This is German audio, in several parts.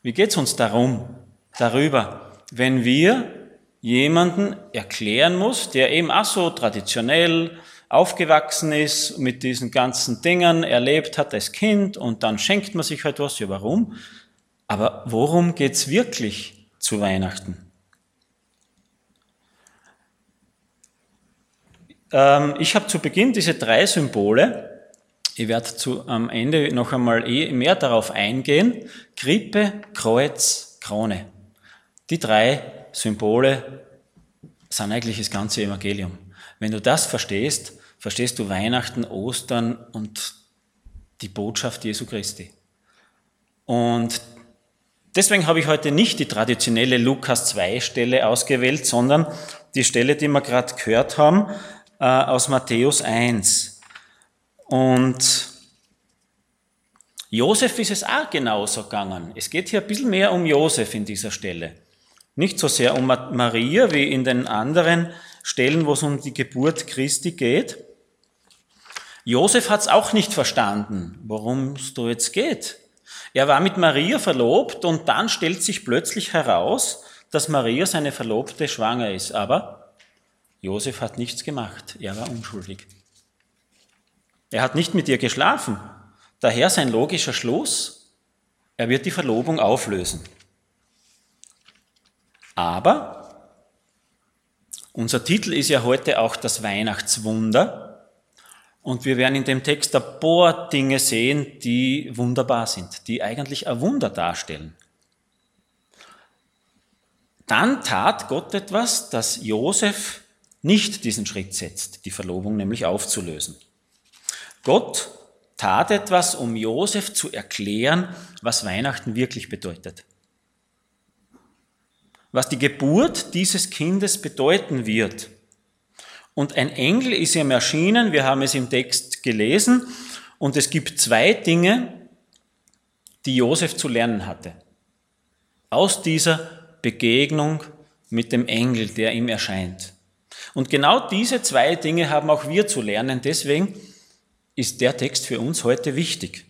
Wie geht es uns darüber, wenn wir jemanden erklären muss, der eben auch so traditionell aufgewachsen ist, mit diesen ganzen Dingen erlebt hat als Kind und dann schenkt man sich halt was, ja warum? Aber worum geht's wirklich zu Weihnachten? Ich habe zu Beginn diese 3 Symbole, ich werde am Ende noch einmal mehr darauf eingehen, Krippe, Kreuz, Krone. Die 3 Symbole sind eigentlich das ganze Evangelium. Wenn du das verstehst, verstehst du Weihnachten, Ostern und die Botschaft Jesu Christi. Und deswegen habe ich heute nicht die traditionelle Lukas 2 Stelle ausgewählt, sondern die Stelle, die wir gerade gehört haben, aus Matthäus 1. Und Josef ist es auch genauso gegangen. Es geht hier ein bisschen mehr um Josef in dieser Stelle. Nicht so sehr um Maria wie in den anderen Stellen, wo es um die Geburt Christi geht. Josef hat es auch nicht verstanden, worum es da jetzt geht. Er war mit Maria verlobt und dann stellt sich plötzlich heraus, dass Maria seine Verlobte schwanger ist. Aber Josef hat nichts gemacht. Er war unschuldig. Er hat nicht mit ihr geschlafen. Daher sein logischer Schluss, er wird die Verlobung auflösen. Aber unser Titel ist ja heute auch das Weihnachtswunder. Und wir werden in dem Text ein paar Dinge sehen, die wunderbar sind, die eigentlich ein Wunder darstellen. Dann tat Gott etwas, dass Josef nicht diesen Schritt setzt, die Verlobung nämlich aufzulösen. Gott tat etwas, um Josef zu erklären, was Weihnachten wirklich bedeutet. Was die Geburt dieses Kindes bedeuten wird. Und ein Engel ist ihm erschienen, wir haben es im Text gelesen, und es gibt 2 Dinge, die Josef zu lernen hatte. Aus dieser Begegnung mit dem Engel, der ihm erscheint. Und genau diese 2 Dinge haben auch wir zu lernen, deswegen ist der Text für uns heute wichtig.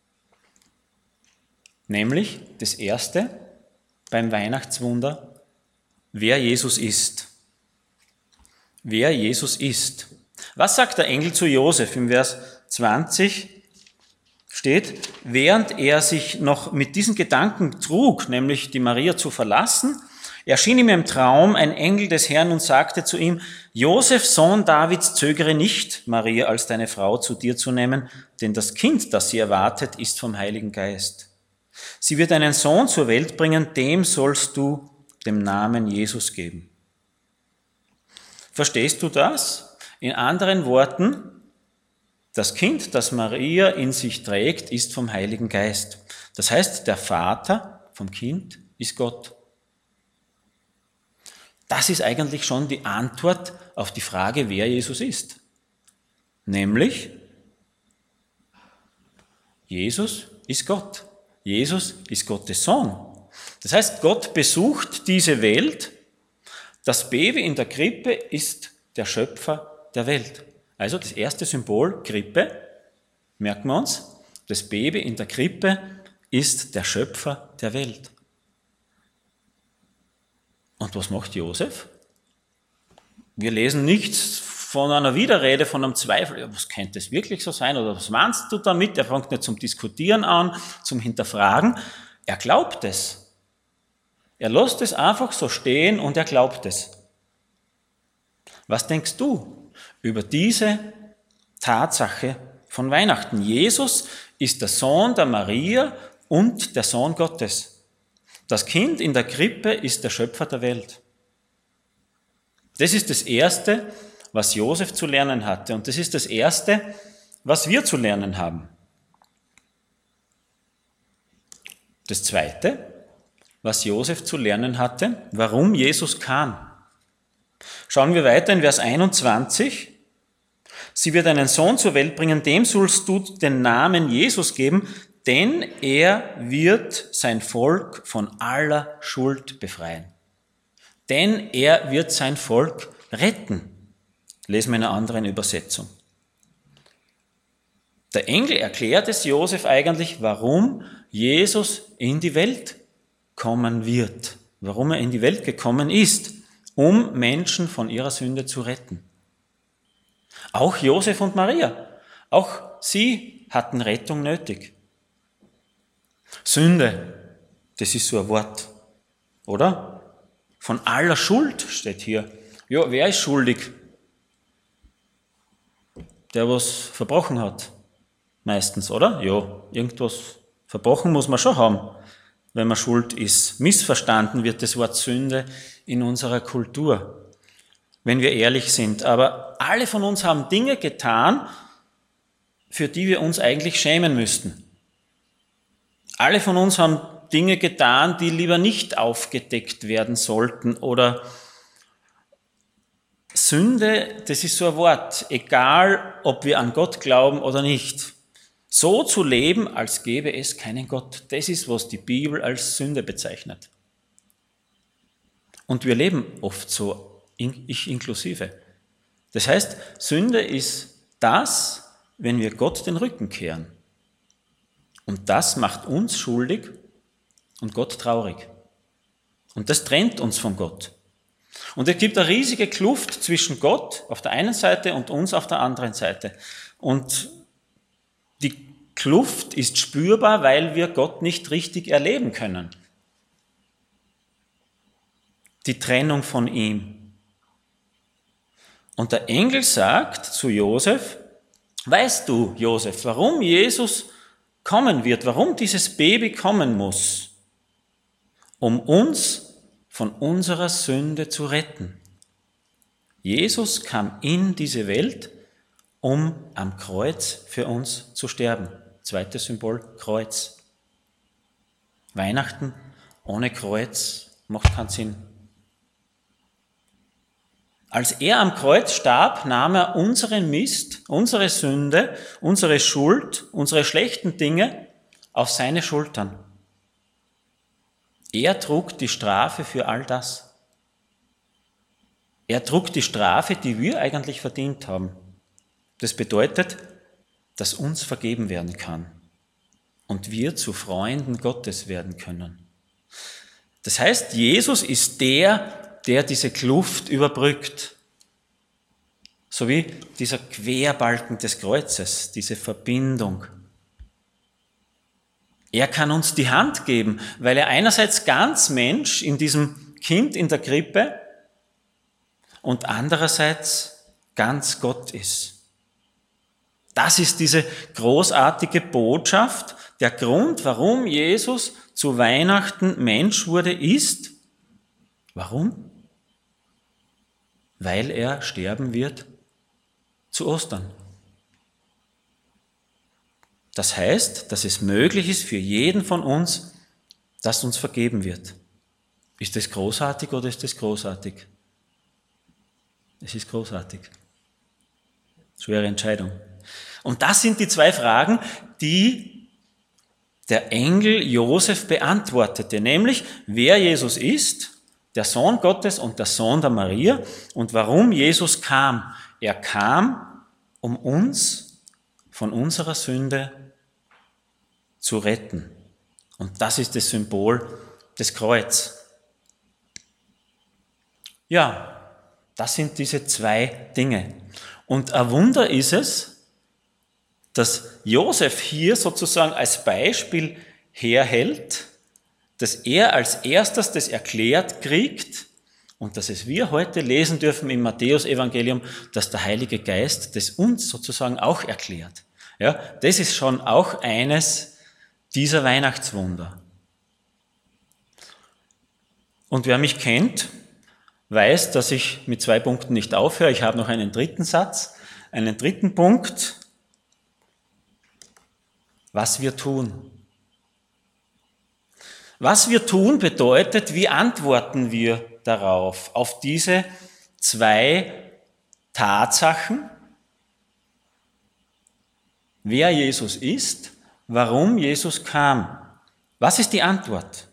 Nämlich das erste beim Weihnachtswunder, wer Jesus ist. Wer Jesus ist. Was sagt der Engel zu Josef? Im Vers 20 steht, während er sich noch mit diesen Gedanken trug, nämlich die Maria zu verlassen, erschien ihm im Traum ein Engel des Herrn und sagte zu ihm, Josef, Sohn Davids, zögere nicht, Maria als deine Frau zu dir zu nehmen, denn das Kind, das sie erwartet, ist vom Heiligen Geist. Sie wird einen Sohn zur Welt bringen, dem sollst du dem Namen Jesus geben. Verstehst du das? In anderen Worten, das Kind, das Maria in sich trägt, ist vom Heiligen Geist. Das heißt, der Vater vom Kind ist Gott. Das ist eigentlich schon die Antwort auf die Frage, wer Jesus ist. Nämlich, Jesus ist Gott. Jesus ist Gottes Sohn. Das heißt, Gott besucht diese Welt. Das Baby in der Krippe ist der Schöpfer der Welt. Also das erste Symbol, Krippe, merken wir uns, das Baby in der Krippe ist der Schöpfer der Welt. Und was macht Josef? Wir lesen nichts von einer Widerrede, von einem Zweifel. Ja, was könnte es wirklich so sein? Oder was meinst du damit? Er fängt nicht zum Diskutieren an, zum Hinterfragen. Er glaubt es. Er lässt es einfach so stehen und er glaubt es. Was denkst du über diese Tatsache von Weihnachten? Jesus ist der Sohn der Maria und der Sohn Gottes. Das Kind in der Krippe ist der Schöpfer der Welt. Das ist das Erste, was Josef zu lernen hatte. Und das ist das Erste, was wir zu lernen haben. Das Zweite, was Josef zu lernen hatte, warum Jesus kam. Schauen wir weiter in Vers 21. Sie wird einen Sohn zur Welt bringen, dem sollst du den Namen Jesus geben, denn er wird sein Volk von aller Schuld befreien. Denn er wird sein Volk retten. Lesen wir in einer anderen Übersetzung. Der Engel erklärt es Josef eigentlich, warum Jesus in die Welt kommen wird, warum er in die Welt gekommen ist, um Menschen von ihrer Sünde zu retten. Auch Josef und Maria, auch sie hatten Rettung nötig. Sünde, das ist so ein Wort, oder? Von aller Schuld steht hier. Ja, wer ist schuldig? Der was verbrochen hat. Meistens, oder? Ja, irgendwas verbrochen muss man schon haben, wenn man schuld ist. Missverstanden wird das Wort Sünde in unserer Kultur, wenn wir ehrlich sind. Aber alle von uns haben Dinge getan, für die wir uns eigentlich schämen müssten. Alle von uns haben Dinge getan, die lieber nicht aufgedeckt werden sollten. Oder Sünde, das ist so ein Wort, egal ob wir an Gott glauben oder nicht. So zu leben, als gäbe es keinen Gott, das ist, was die Bibel als Sünde bezeichnet. Und wir leben oft so, ich inklusive. Das heißt, Sünde ist das, wenn wir Gott den Rücken kehren. Und das macht uns schuldig und Gott traurig. Und das trennt uns von Gott. Und es gibt eine riesige Kluft zwischen Gott auf der einen Seite und uns auf der anderen Seite. Und die Kluft ist spürbar, weil wir Gott nicht richtig erleben können. Die Trennung von ihm. Und der Engel sagt zu Josef, weißt du, Josef, warum Jesus kommen wird, warum dieses Baby kommen muss? Um uns von unserer Sünde zu retten. Jesus kam in diese Welt, um am Kreuz für uns zu sterben. Zweites Symbol, Kreuz. Weihnachten ohne Kreuz macht keinen Sinn. Als er am Kreuz starb, nahm er unseren Mist, unsere Sünde, unsere Schuld, unsere schlechten Dinge auf seine Schultern. Er trug die Strafe für all das. Er trug die Strafe, die wir eigentlich verdient haben. Das bedeutet, dass uns vergeben werden kann und wir zu Freunden Gottes werden können. Das heißt, Jesus ist der diese Kluft überbrückt. So wie dieser Querbalken des Kreuzes, diese Verbindung. Er kann uns die Hand geben, weil er einerseits ganz Mensch in diesem Kind in der Krippe und andererseits ganz Gott ist. Das ist diese großartige Botschaft. Der Grund, warum Jesus zu Weihnachten Mensch wurde, ist, warum? Weil er sterben wird zu Ostern. Das heißt, dass es möglich ist für jeden von uns, dass uns vergeben wird. Ist das großartig oder ist das großartig? Es ist großartig. Schwere Entscheidung. Und das sind die zwei Fragen, die der Engel Josef beantwortete, nämlich wer Jesus ist, der Sohn Gottes und der Sohn der Maria, und warum Jesus kam. Er kam, um uns von unserer Sünde zu retten. Und das ist das Symbol des Kreuz. Ja, das sind diese zwei Dinge. Und ein Wunder ist es, dass Josef hier sozusagen als Beispiel herhält, dass er als erstes das erklärt kriegt und dass es wir heute lesen dürfen im Matthäus-Evangelium, dass der Heilige Geist das uns sozusagen auch erklärt. Ja, das ist schon auch eines dieser Weihnachtswunder. Und wer mich kennt, weiß, dass ich mit 2 Punkten nicht aufhöre. Ich habe noch einen dritten Satz, einen dritten Punkt. Was wir tun. Was wir tun bedeutet, wie antworten wir darauf, auf diese 2 Tatsachen, wer Jesus ist, warum Jesus kam. Was ist die Antwort?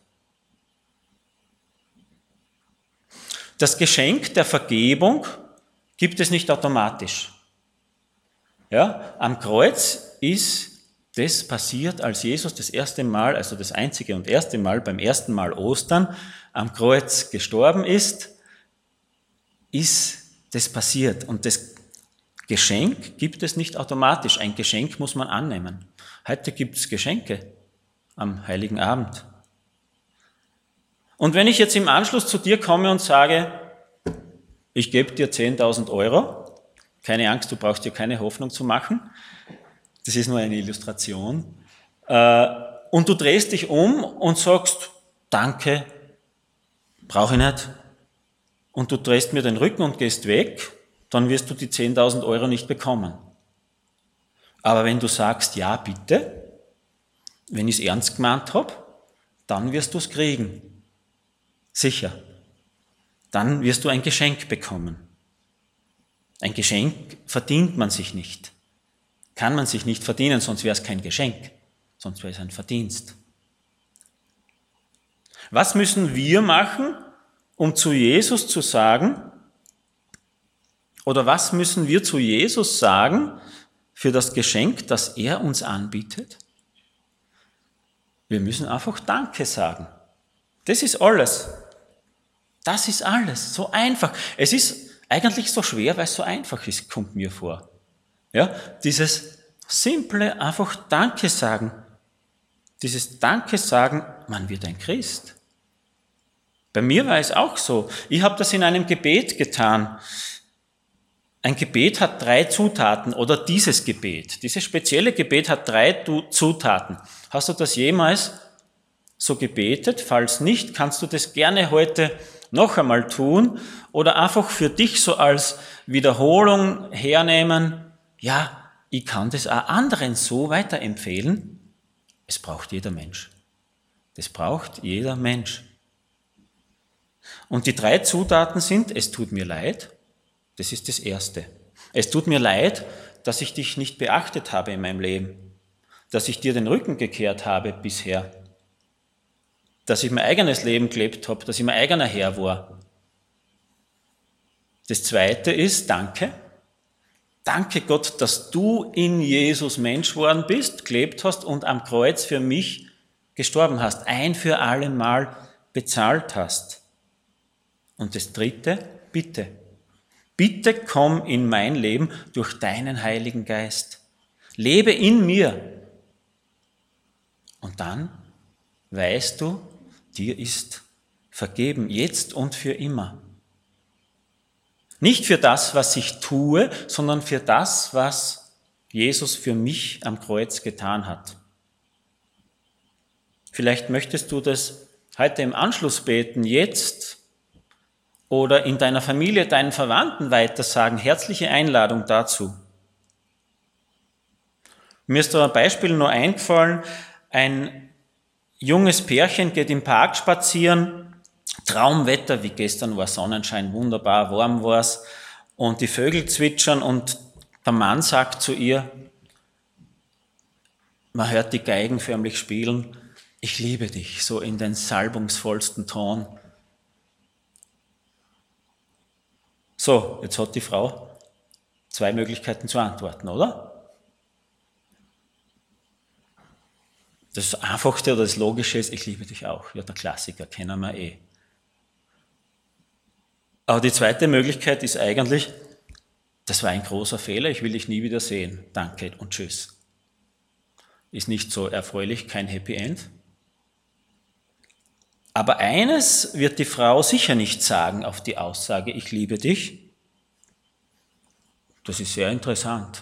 Das Geschenk der Vergebung gibt es nicht automatisch. Ja, am Kreuz ist Das passiert, als Jesus das erste Mal, also das einzige und erste Mal, beim ersten Mal Ostern am Kreuz gestorben ist das passiert. Und das Geschenk gibt es nicht automatisch. Ein Geschenk muss man annehmen. Heute gibt es Geschenke am Heiligen Abend. Und wenn ich jetzt im Anschluss zu dir komme und sage, ich gebe dir 10.000 Euro, keine Angst, du brauchst dir keine Hoffnung zu machen, das ist nur eine Illustration, und du drehst dich um und sagst, danke, brauche ich nicht, und du drehst mir den Rücken und gehst weg, dann wirst du die 10.000 Euro nicht bekommen. Aber wenn du sagst, ja, bitte, wenn ich es ernst gemeint habe, dann wirst du es kriegen. Sicher. Dann wirst du ein Geschenk bekommen. Ein Geschenk verdient man sich nicht. Kann man sich nicht verdienen, sonst wäre es kein Geschenk. Sonst wäre es ein Verdienst. Was müssen wir machen, um zu Jesus zu sagen, oder was müssen wir zu Jesus sagen für das Geschenk, das er uns anbietet? Wir müssen einfach Danke sagen. Das ist alles. Das ist alles. So einfach. Es ist eigentlich so schwer, weil es so einfach ist, kommt mir vor. Ja, dieses simple, einfach Danke sagen. Dieses Danke sagen, man wird ein Christ. Bei mir war es auch so. Ich habe das in einem Gebet getan. Ein Gebet hat 3 Zutaten oder dieses spezielle Gebet hat 3 Zutaten. Hast du das jemals so gebetet? Falls nicht, kannst du das gerne heute noch einmal tun oder einfach für dich so als Wiederholung hernehmen. Ja, ich kann das auch anderen so weiterempfehlen. Es braucht jeder Mensch. Das braucht jeder Mensch. Und die 3 Zutaten sind, es tut mir leid, das ist das Erste. Es tut mir leid, dass ich dich nicht beachtet habe in meinem Leben, dass ich dir den Rücken gekehrt habe bisher, dass ich mein eigenes Leben gelebt habe, dass ich mein eigener Herr war. Das Zweite ist, danke. Danke Gott, dass du in Jesus Mensch worden bist, gelebt hast und am Kreuz für mich gestorben hast, ein für alle Mal bezahlt hast. Und das Dritte, bitte. Bitte komm in mein Leben durch deinen Heiligen Geist. Lebe in mir. Und dann weißt du, dir ist vergeben, jetzt und für immer. Nicht für das, was ich tue, sondern für das, was Jesus für mich am Kreuz getan hat. Vielleicht möchtest du das heute im Anschluss beten, jetzt oder in deiner Familie, deinen Verwandten weitersagen. Herzliche Einladung dazu. Mir ist da ein Beispiel nur eingefallen. Ein junges Pärchen geht im Park spazieren. Traumwetter, wie gestern war Sonnenschein, wunderbar, warm war's. Und die Vögel zwitschern und der Mann sagt zu ihr, man hört die Geigen förmlich spielen, ich liebe dich, so in den salbungsvollsten Ton. So, jetzt hat die Frau 2 Möglichkeiten zu antworten, oder? Das Einfachste oder das Logische ist, ich liebe dich auch. Ja, der Klassiker, kennen wir eh. Aber die zweite Möglichkeit ist eigentlich, das war ein großer Fehler, ich will dich nie wieder sehen. Danke und tschüss. Ist nicht so erfreulich, kein Happy End. Aber eines wird die Frau sicher nicht sagen auf die Aussage, ich liebe dich. Das ist sehr interessant.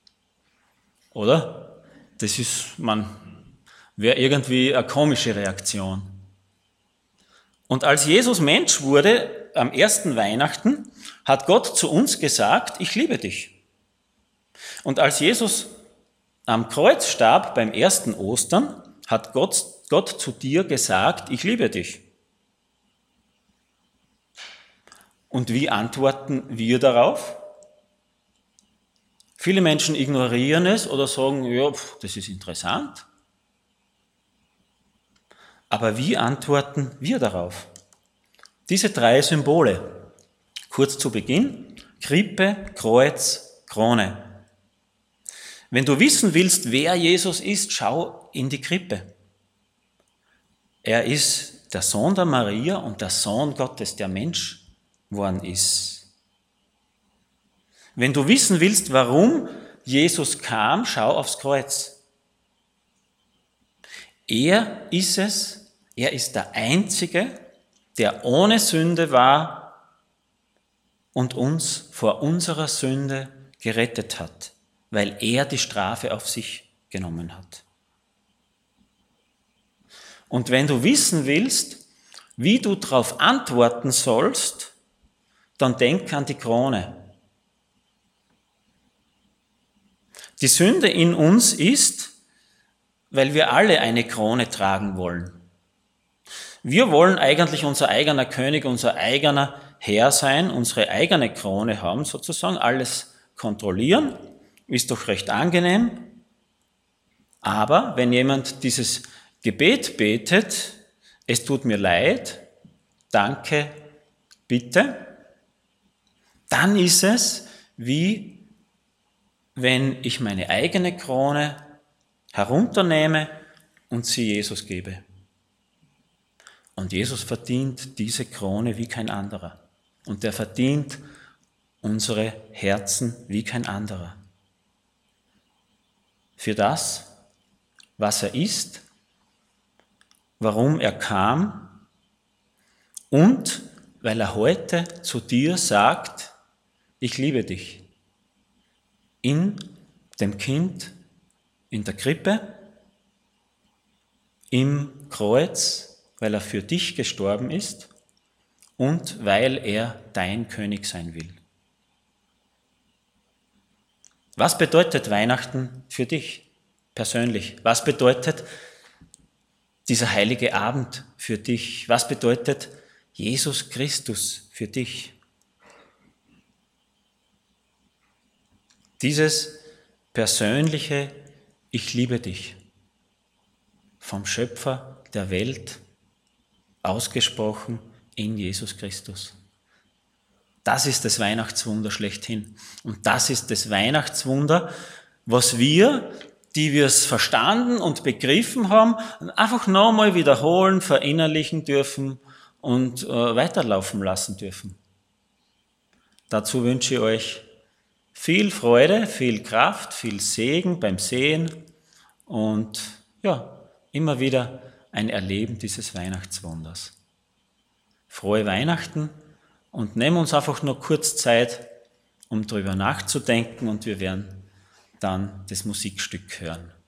Oder? Das wäre irgendwie eine komische Reaktion. Und als Jesus Mensch wurde, am ersten Weihnachten, hat Gott zu uns gesagt, ich liebe dich. Und als Jesus am Kreuz starb, beim ersten Ostern, hat Gott zu dir gesagt, ich liebe dich. Und wie antworten wir darauf? Viele Menschen ignorieren es oder sagen, ja, das ist interessant. Aber wie antworten wir darauf? Diese 3 Symbole, kurz zu Beginn, Krippe, Kreuz, Krone. Wenn du wissen willst, wer Jesus ist, schau in die Krippe. Er ist der Sohn der Maria und der Sohn Gottes, der Mensch geworden ist. Wenn du wissen willst, warum Jesus kam, schau aufs Kreuz. Er ist es, er ist der Einzige, der ohne Sünde war und uns vor unserer Sünde gerettet hat, weil er die Strafe auf sich genommen hat. Und wenn du wissen willst, wie du darauf antworten sollst, dann denk an die Krone. Die Sünde in uns ist, weil wir alle eine Krone tragen wollen. Wir wollen eigentlich unser eigener König, unser eigener Herr sein, unsere eigene Krone haben sozusagen, alles kontrollieren, ist doch recht angenehm. Aber wenn jemand dieses Gebet betet, es tut mir leid, danke, bitte, dann ist es wie wenn ich meine eigene Krone herunternehme und sie Jesus gebe. Und Jesus verdient diese Krone wie kein anderer. Und er verdient unsere Herzen wie kein anderer. Für das, was er ist, warum er kam und weil er heute zu dir sagt, ich liebe dich. In dem Kind, in der Krippe, im Kreuz, weil er für dich gestorben ist und weil er dein König sein will. Was bedeutet Weihnachten für dich persönlich? Was bedeutet dieser heilige Abend für dich? Was bedeutet Jesus Christus für dich? Dieses persönliche Ich liebe dich vom Schöpfer der Welt ausgesprochen in Jesus Christus. Das ist das Weihnachtswunder schlechthin. Und das ist das Weihnachtswunder, was wir, die wir es verstanden und begriffen haben, einfach nochmal wiederholen, verinnerlichen dürfen und weiterlaufen lassen dürfen. Dazu wünsche ich euch viel Freude, viel Kraft, viel Segen beim Sehen und ja, immer wieder ein Erleben dieses Weihnachtswunders. Frohe Weihnachten und nehmen uns einfach nur kurz Zeit, um darüber nachzudenken und wir werden dann das Musikstück hören.